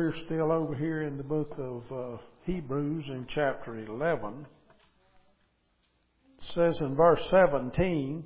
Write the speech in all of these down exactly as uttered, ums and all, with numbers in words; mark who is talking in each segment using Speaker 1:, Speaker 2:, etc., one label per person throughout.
Speaker 1: we're still over here in the book of uh, Hebrews in chapter eleven. It says in verse seventeen,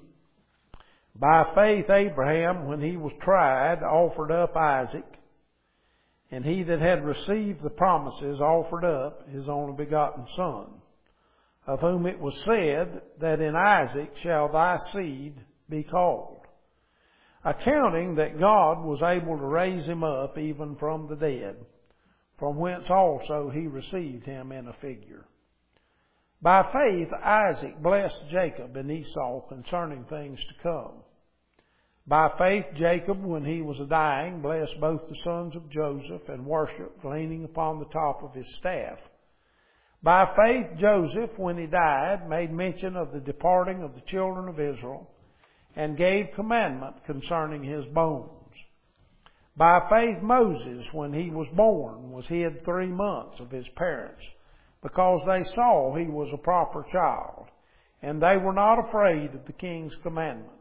Speaker 1: by faith Abraham, when he was tried, offered up Isaac, and he that had received the promises offered up his only begotten son, of whom it was said that in Isaac shall thy seed be called, accounting that God was able to raise him up even from the dead, from whence also he received him in a figure. By faith Isaac blessed Jacob and Esau concerning things to come. By faith Jacob, when he was dying, blessed both the sons of Joseph and worshipped, leaning upon the top of his staff. By faith Joseph, when he died, made mention of the departing of the children of Israel, and gave commandment concerning his bones. By faith Moses, when he was born, was hid three months of his parents, because they saw he was a proper child, and they were not afraid of the king's commandment.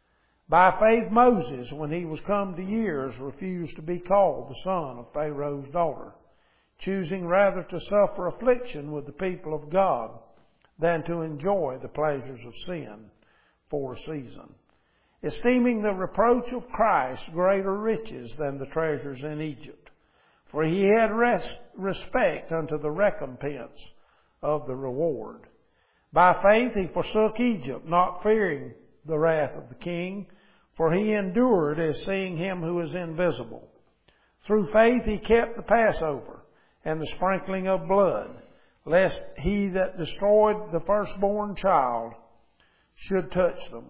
Speaker 1: By faith Moses, when he was come to years, refused to be called the son of Pharaoh's daughter, choosing rather to suffer affliction with the people of God than to enjoy the pleasures of sin for a season, esteeming the reproach of Christ greater riches than the treasures in Egypt. For he had res- respect unto the recompense of the reward. By faith he forsook Egypt, not fearing the wrath of the king, for he endured as seeing him who is invisible. Through faith he kept the Passover and the sprinkling of blood, lest he that destroyed the firstborn child should touch them.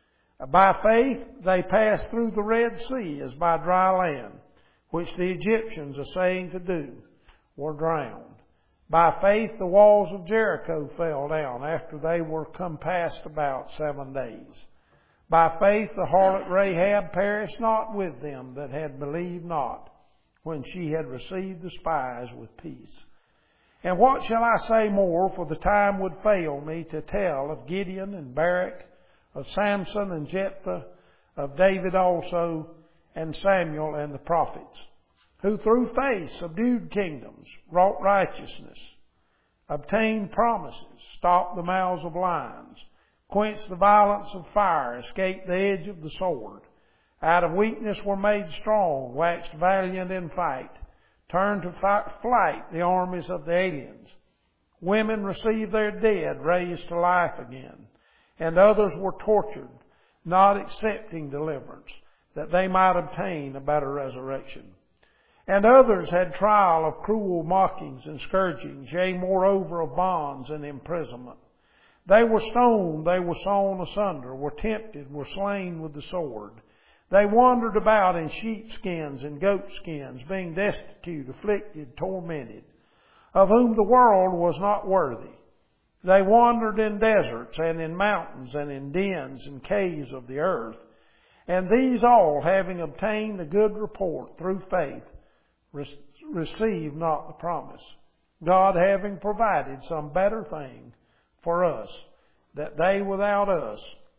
Speaker 1: By faith they passed through the Red Sea as by dry land, which the Egyptians, essaying to do, were drowned. By faith the walls of Jericho fell down after they were compassed about seven days. By faith the harlot Rahab perished not with them that had believed not, when she had received the spies with peace. And what shall I say more, for the time would fail me to tell of Gideon and Barak, of Samson and Jephthah, of David also, and Samuel and the prophets, who through faith subdued kingdoms, wrought righteousness, obtained promises, stopped the mouths of lions, quenched the violence of fire, escaped the edge of the sword, out of weakness were made strong, waxed valiant in fight, turned to flight the armies of the aliens. Women received their dead raised to life again, and others were tortured, not accepting deliverance, that they might obtain a better resurrection. And others had trial of cruel mockings and scourgings, yea, moreover of bonds and imprisonment. They were stoned, they were sawn asunder, were tempted, were slain with the sword. They wandered about in sheepskins and goatskins, being destitute, afflicted, tormented, of whom the world was not worthy. They wandered in deserts and in mountains and in dens and caves of the earth. And these all, having obtained a good report through faith, re- received not the promise, God having provided some better thing for us, that they without us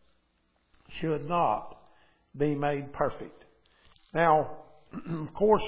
Speaker 1: should not be made perfect. Now, of course,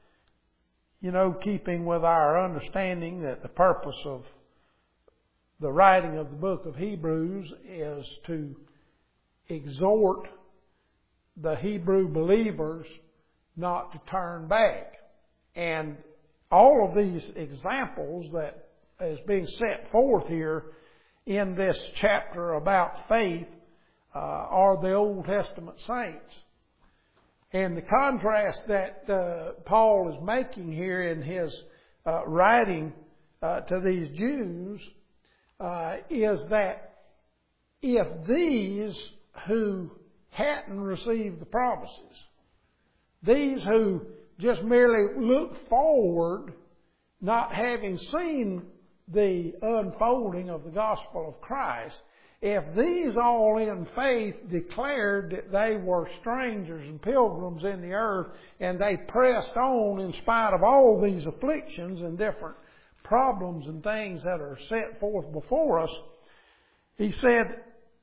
Speaker 1: you know, keeping with our understanding that the purpose of the writing of the book of Hebrews is to exhort the Hebrew believers not to turn back. And all of these examples that is being set forth here in this chapter about faith uh, are the Old Testament saints. And the contrast that uh, Paul is making here in his uh, writing uh, to these Jews uh, is that if these who hadn't received the promises, these who just merely looked forward, not having seen the unfolding of the gospel of Christ, if these all in faith declared that they were strangers and pilgrims in the earth, and they pressed on in spite of all these afflictions and different problems and things that are set forth before us, he said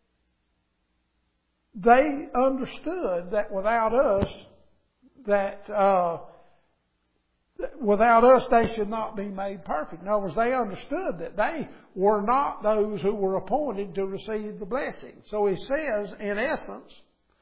Speaker 1: they understood that without us, that uh, without us they should not be made perfect. In other words, they understood that they were not those who were appointed to receive the blessing. So he says, in essence,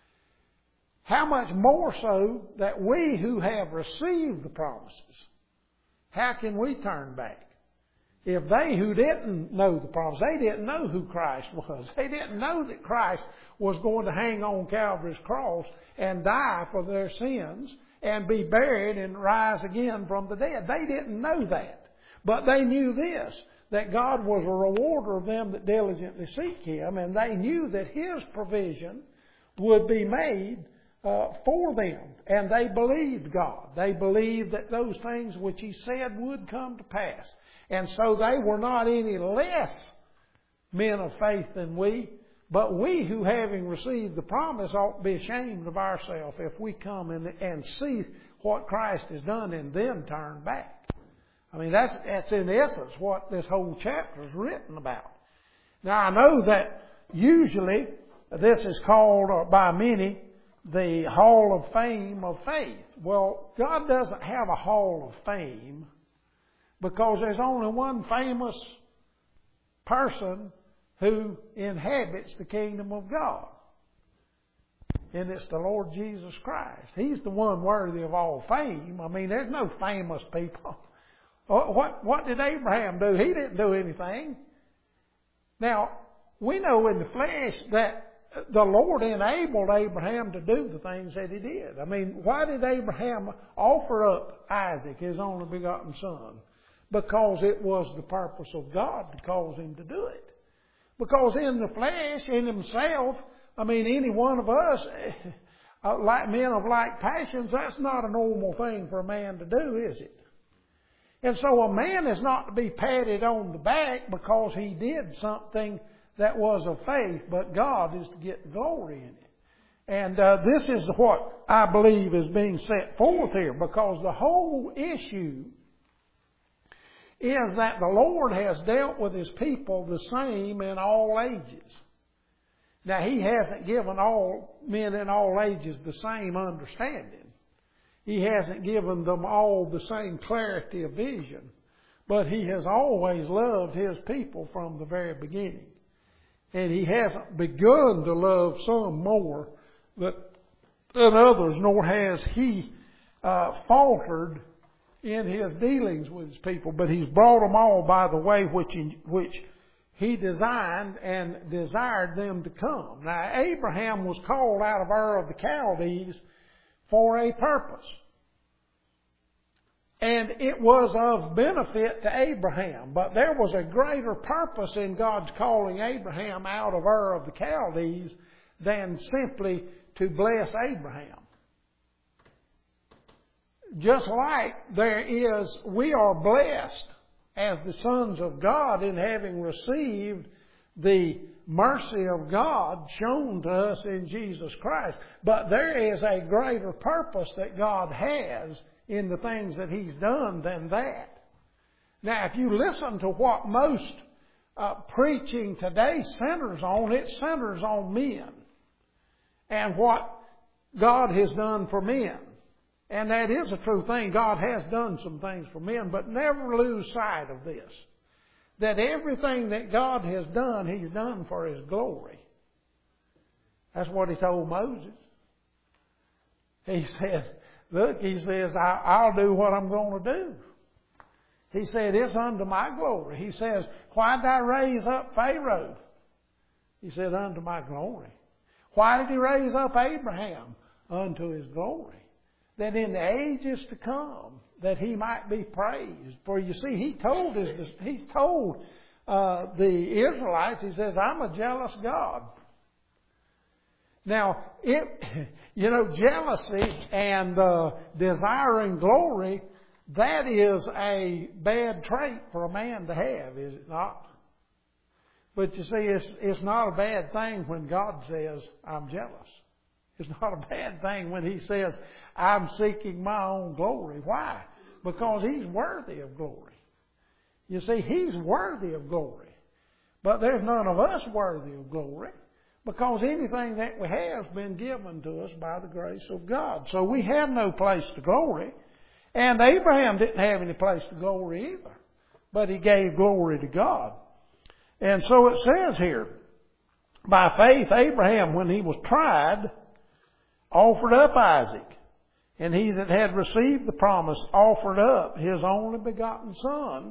Speaker 1: how much more so that we who have received the promises, how can we turn back? If they who didn't know the promise, they didn't know who Christ was. They didn't know that Christ was going to hang on Calvary's cross and die for their sins and be buried and rise again from the dead. They didn't know that. But they knew this, that God was a rewarder of them that diligently seek Him, and they knew that His provision would be made uh, for them. And they believed God. They believed that those things which He said would come to pass. And so they were not any less men of faith than we, but we who having received the promise ought to be ashamed of ourselves if we come and, and see what Christ has done and then turn back. I mean, that's, that's in essence what this whole chapter is written about. Now I know that usually this is called uh, by many the Hall of Fame of Faith. Well, God doesn't have a Hall of Fame, because there's only one famous person who inhabits the kingdom of God. And it's the Lord Jesus Christ. He's the one worthy of all fame. I mean, there's no famous people. What, what did Abraham do? He didn't do anything. Now, we know in the flesh that the Lord enabled Abraham to do the things that he did. I mean, why did Abraham offer up Isaac, his only begotten son? Because it was the purpose of God to cause him to do it. Because in the flesh, in himself, I mean, any one of us, like men of like passions, that's not a normal thing for a man to do, is it? And so a man is not to be patted on the back because he did something that was of faith, but God is to get the glory in it. And uh, this is what I believe is being set forth here, because the whole issue is that the Lord has dealt with His people the same in all ages. Now, He hasn't given all men in all ages the same understanding. He hasn't given them all the same clarity of vision. But He has always loved His people from the very beginning. And He hasn't begun to love some more than others, nor has He uh, faltered in His dealings with His people, but He's brought them all by the way which he, which He designed and desired them to come. Now, Abraham was called out of Ur of the Chaldees for a purpose. And it was of benefit to Abraham, but there was a greater purpose in God's calling Abraham out of Ur of the Chaldees than simply to bless Abraham. Just like there is, we are blessed as the sons of God in having received the mercy of God shown to us in Jesus Christ. But there is a greater purpose that God has in the things that He's done than that. Now, if you listen to what most uh, preaching today centers on, it centers on men and what God has done for men. And that is a true thing. God has done some things for men, but never lose sight of this. That everything that God has done, He's done for His glory. That's what He told Moses. He said, look, He says, I, I'll do what I'm going to do. He said, it's unto my glory. He says, why did I raise up Pharaoh? He said, unto my glory. Why did He raise up Abraham? Unto His glory. That in the ages to come, that He might be praised. For you see, He told his, He told uh, the Israelites, He says, I'm a jealous God. Now, it, you know, jealousy and uh, desiring glory, that is a bad trait for a man to have, is it not? But you see, it's, it's not a bad thing when God says, I'm jealous. It's not a bad thing when He says, I'm seeking my own glory. Why? Because He's worthy of glory. You see, He's worthy of glory. But there's none of us worthy of glory, because anything that we have has been given to us by the grace of God. So we have no place to glory. And Abraham didn't have any place to glory either. But he gave glory to God. And so it says here, by faith Abraham, when he was tried, offered up Isaac. And he that had received the promise offered up his only begotten son,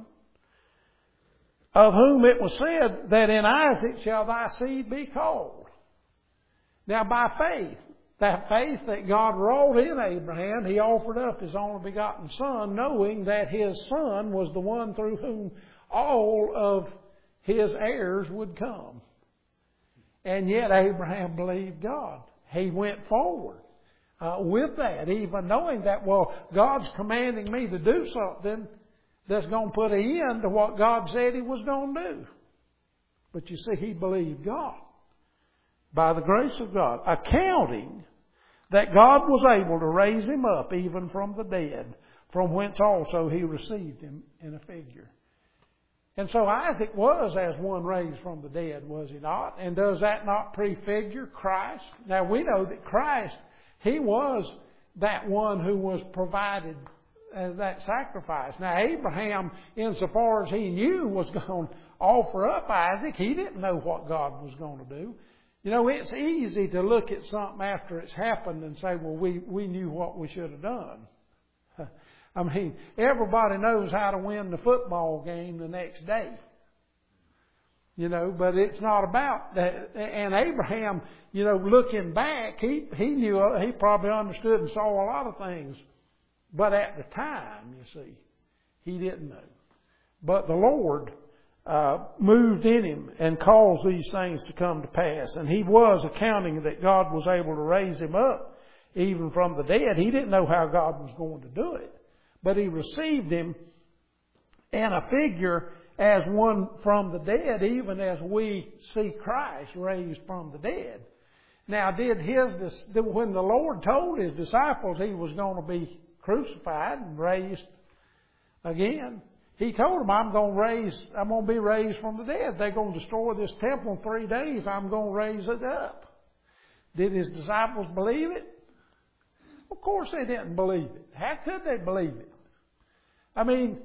Speaker 1: of whom it was said that in Isaac shall thy seed be called. Now by faith, that faith that God wrought in Abraham, he offered up his only begotten son, knowing that his son was the one through whom all of his heirs would come. And yet Abraham believed God. He went forward uh, with that, even knowing that, well, God's commanding me to do something that's going to put an end to what God said he was going to do. But you see, he believed God. By the grace of God, accounting that God was able to raise him up even from the dead, from whence also he received him in a figure. And so Isaac was as one raised from the dead, was he not? And does that not prefigure Christ? Now we know that Christ, he was that one who was provided as that sacrifice. Now Abraham, insofar as he knew, was going to offer up Isaac. He didn't know what God was going to do. You know, it's easy to look at something after it's happened and say, well, we, we knew what we should have done. I mean, everybody knows how to win the football game the next day. You know, but it's not about that. And Abraham, you know, looking back, he, he knew, he probably understood and saw a lot of things. But at the time, you see, he didn't know. But the Lord Uh, moved in him and caused these things to come to pass. And he was accounting that God was able to raise him up even from the dead. He didn't know how God was going to do it. But he received him in a figure as one from the dead, even as we see Christ raised from the dead. Now, did his, when the Lord told his disciples he was going to be crucified and raised again, he told them, I'm going to raise, I'm going to be raised from the dead. They're going to destroy this temple in three days. I'm going to raise it up. Did his disciples believe it? Of course they didn't believe it. How could they believe it? I mean,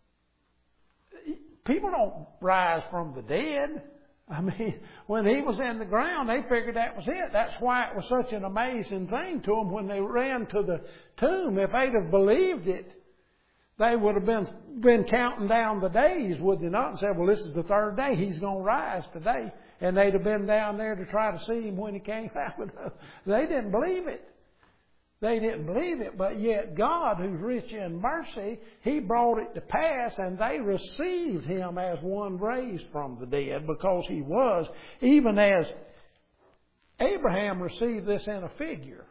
Speaker 1: people don't rise from the dead. I mean, when he was in the ground, they figured that was it. That's why it was such an amazing thing to them when they ran to the tomb. If they'd have believed it, they would have been, been counting down the days, would they not? And said, well, this is the third day. He's going to rise today. And they'd have been down there to try to see him when he came out. They didn't believe it. They didn't believe it. But yet God, who's rich in mercy, he brought it to pass, and they received him as one raised from the dead, because he was, even as Abraham received this in a figure.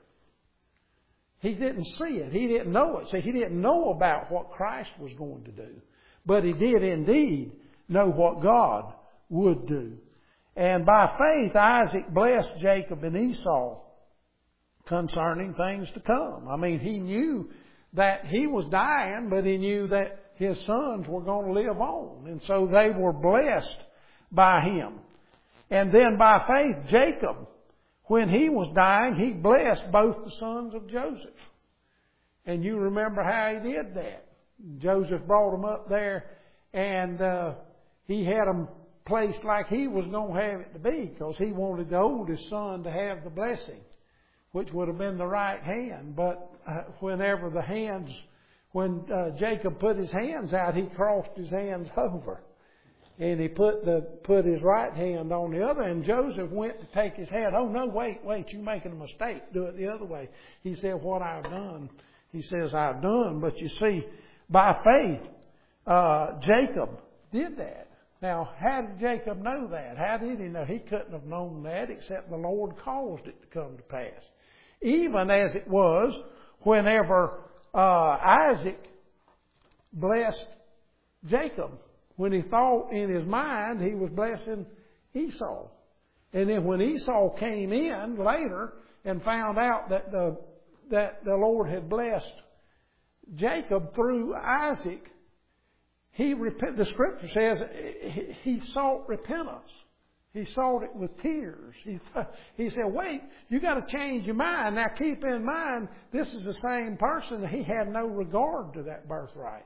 Speaker 1: He didn't see it. He didn't know it. See, he didn't know about what Christ was going to do. But he did indeed know what God would do. And by faith, Isaac blessed Jacob and Esau concerning things to come. I mean, he knew that he was dying, but he knew that his sons were going to live on. And so they were blessed by him. And then by faith, Jacob, when he was dying, he blessed both the sons of Joseph. And you remember how he did that. Joseph brought them up there, and uh, he had them placed like he was going to have it to be, because he wanted the oldest son to have the blessing, which would have been the right hand. But uh, whenever the hands, when uh, Jacob put his hands out, he crossed his hands over. And he put the put his right hand on the other, and Joseph went to take his hand. Oh, no, wait, wait, you're making a mistake. Do it the other way. He said, what I've done, he says, I've done. But you see, by faith, uh, Jacob did that. Now, how did Jacob know that? How did he know? He couldn't have known that except the Lord caused it to come to pass. Even as it was whenever uh, Isaac blessed Jacob. When he thought in his mind he was blessing Esau. And then when Esau came in later and found out that the, that the Lord had blessed Jacob through Isaac, he the Scripture says he sought repentance. He sought it with tears. He, th- he said, wait, you got to change your mind. Now keep in mind, this is the same person. He had no regard to that birthright.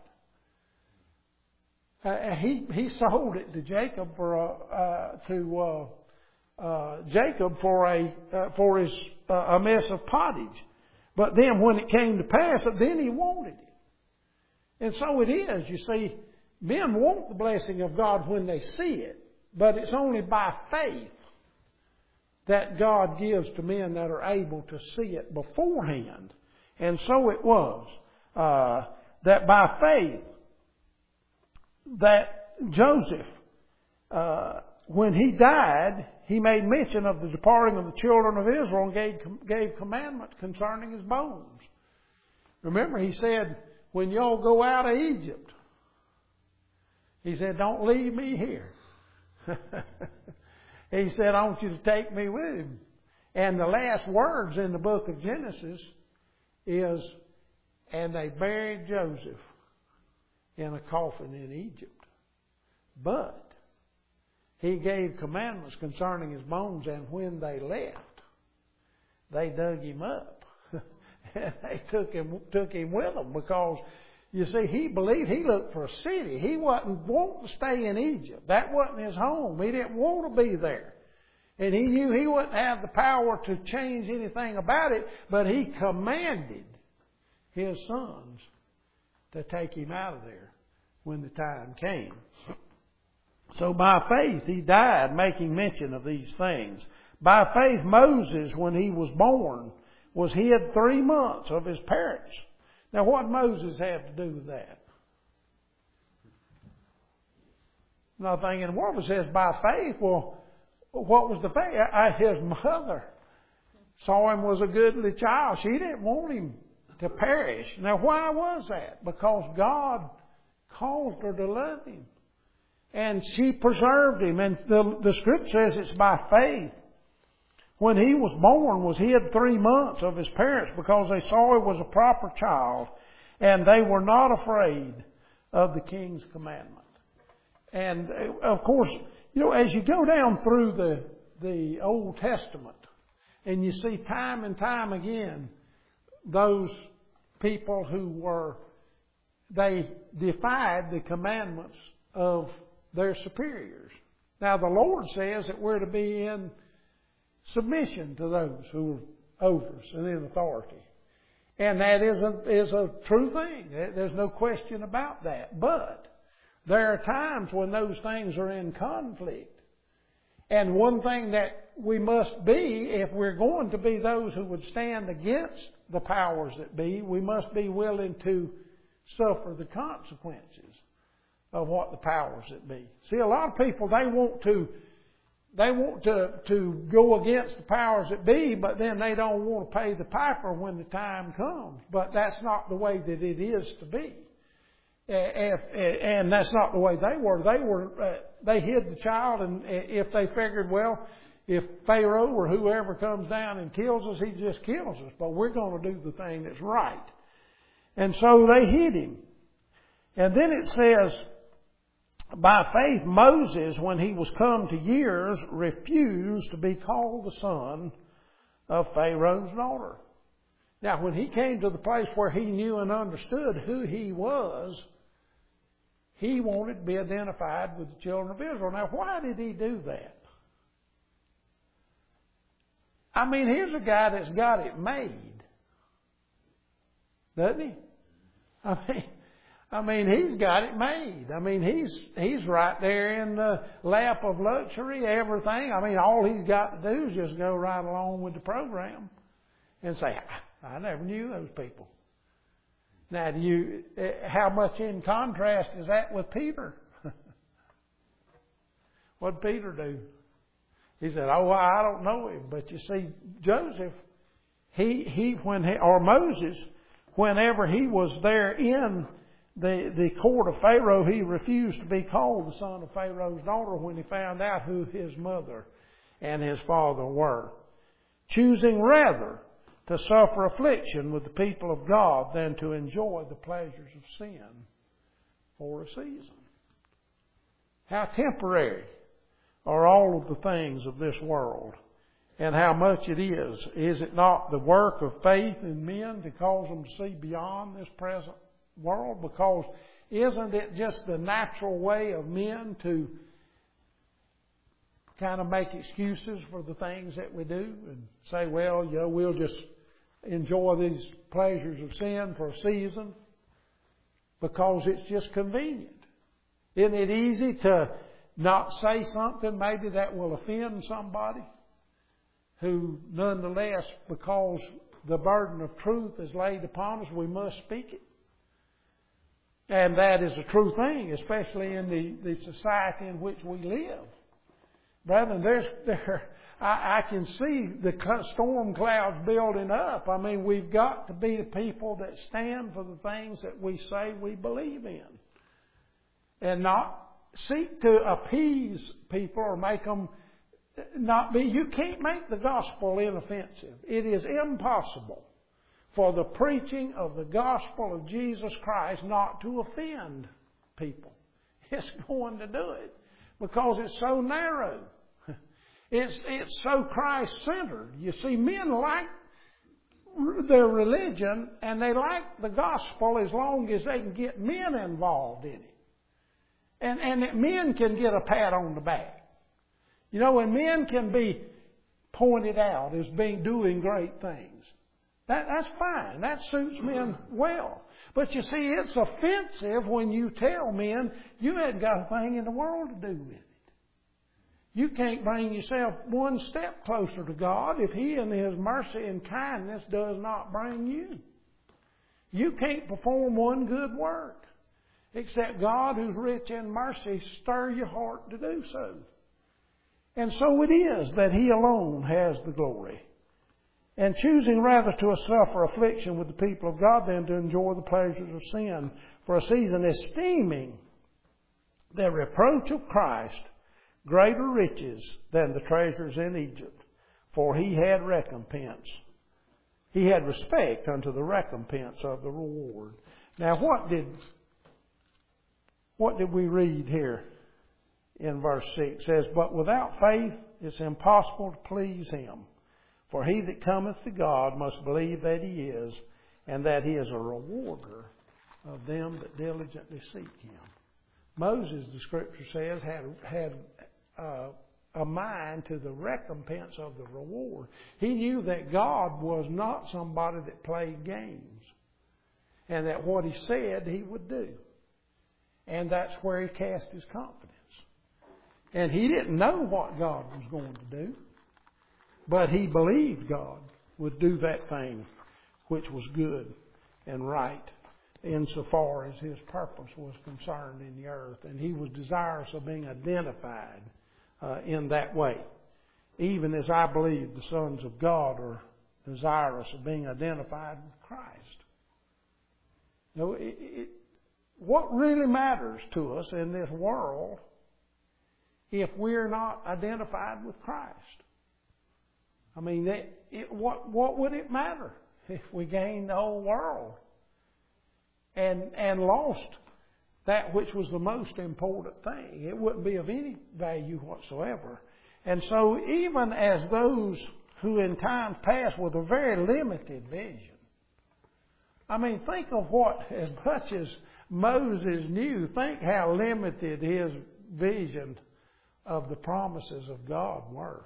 Speaker 1: Uh, he he sold it to Jacob for a, uh, to uh, uh, Jacob for a uh, for his uh, a mess of pottage. But then when it came to pass, then he wanted it. And so it is. You see, men want the blessing of God when they see it. But it's only by faith that God gives to men that are able to see it beforehand. And so it was uh, that by faith that Joseph, uh, when he died, he made mention of the departing of the children of Israel and gave, gave commandment concerning his bones. Remember, he said, when y'all go out of Egypt, he said, don't leave me here. He said, I want you to take me with him. And the last words in the book of Genesis is, and they buried Joseph in a coffin in Egypt. But he gave commandments concerning his bones, and when they left, they dug him up. And they took him, took him with them because, you see, he believed, he looked for a city. He wasn't wanting to stay in Egypt. That wasn't his home. He didn't want to be there. And he knew he wouldn't have the power to change anything about it, but he commanded his sons to take him out of there when the time came. So by faith he died, making mention of these things. By faith Moses, when he was born, was hid three months of his parents. Now, what Moses had to do with that? Nothing in the world. It says by faith. Well, what was the faith? His mother saw him was a goodly child. She didn't want him to perish. Now, why was that? Because God caused her to love him. And she preserved him. And the, the scripture says it's by faith. When he was born, was hid three months of his parents because they saw he was a proper child, and they were not afraid of the king's commandment. And of course, you know, as you go down through the the Old Testament, and you see time and time again those people who were, they defied the commandments of their superiors. Now the Lord says that we're to be in submission to those who are over us and in authority. And that is a, is a true thing. There's no question about that. But there are times when those things are in conflict. And one thing that we must be, if we're going to be those who would stand against the powers that be, we must be willing to suffer the consequences of what the powers that be. See, a lot of people, they want to They want to, to go against the powers that be, but then they don't want to pay the piper when the time comes. But that's not the way that it is to be. If, and that's not the way they were. They were, uh, they hid the child, and if they figured, well, if Pharaoh or whoever comes down and kills us, he just kills us. But we're going to do the thing that's right. And so they hid him. And then it says, by faith, Moses, when he was come to years, refused to be called the son of Pharaoh's daughter. Now, when he came to the place where he knew and understood who he was, he wanted to be identified with the children of Israel. Now, why did he do that? I mean, here's a guy that's got it made, doesn't he? I mean... I mean, he's got it made. I mean, he's he's right there in the lap of luxury, everything. I mean, all he's got to do is just go right along with the program and say, I never knew those people. Now, do you, how much in contrast is that with Peter? What did Peter do? He said, oh, I don't know him. But you see, Joseph, he, he, when he, or Moses, whenever he was there in The, the court of Pharaoh, he refused to be called the son of Pharaoh's daughter when he found out who his mother and his father were, choosing rather to suffer affliction with the people of God than to enjoy the pleasures of sin for a season. How temporary are all of the things of this world and how much it is. Is it not the work of faith in men to cause them to see beyond this present world? Because isn't it just the natural way of men to kind of make excuses for the things that we do and say, well, you know, we'll just enjoy these pleasures of sin for a season because it's just convenient. Isn't it easy to not say something maybe that will offend somebody who nonetheless, because the burden of truth is laid upon us, we must speak it? And that is a true thing, especially in the, the society in which we live. Brethren, there's, there, I, I can see the storm clouds building up. I mean, we've got to be the people that stand for the things that we say we believe in. And not seek to appease people or make them not be. You can't make the gospel inoffensive. It is impossible for the preaching of the gospel of Jesus Christ not to offend people. It's going to do it because it's so narrow. It's, it's so Christ-centered. You see, men like their religion and they like the gospel as long as they can get men involved in it. And, and that men can get a pat on the back. You know, and men can be pointed out as being doing great things. That, that's fine. That suits men well. But you see, it's offensive when you tell men you hadn't got a thing in the world to do with it. You can't bring yourself one step closer to God if He in His mercy and kindness does not bring you. You can't perform one good work except God, who's rich in mercy, stir your heart to do so. And so it is that He alone has the glory. And choosing rather to suffer affliction with the people of God than to enjoy the pleasures of sin for a season, esteeming the reproach of Christ greater riches than the treasures in Egypt, for He had recompense. He had respect unto the recompense of the reward. Now what did what did we read here in verse six? It says, but without faith it's impossible to please Him. For he that cometh to God must believe that He is, and that He is a rewarder of them that diligently seek Him. Moses, the Scripture says, had had uh, a mind to the recompense of the reward. He knew that God was not somebody that played games, and that what He said He would do. And that's where he cast his confidence. And he didn't know what God was going to do, but he believed God would do that thing which was good and right insofar as His purpose was concerned in the earth. And he was desirous of being identified uh, in that way. Even as I believe the sons of God are desirous of being identified with Christ. You know, it, it, what really matters to us in this world if we're not identified with Christ? I mean, it, it, what what would it matter if we gained the whole world and and lost that which was the most important thing? It wouldn't be of any value whatsoever. And so even as those who in times past with a very limited vision, I mean, think of what, as much as Moses knew, think how limited his vision of the promises of God were.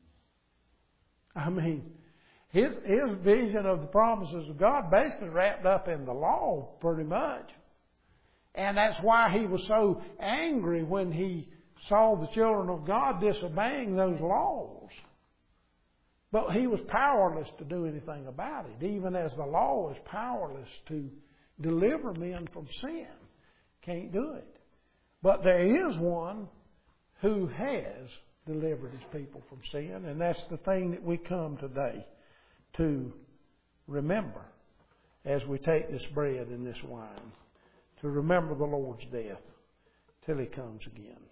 Speaker 1: I mean, his, his vision of the promises of God basically wrapped up in the law pretty much. And that's why he was so angry when he saw the children of God disobeying those laws. But he was powerless to do anything about it, even as the law is powerless to deliver men from sin. Can't do it. But there is one who has delivered His people from sin, and that's the thing that we come today to remember as we take this bread and this wine, to remember the Lord's death till He comes again.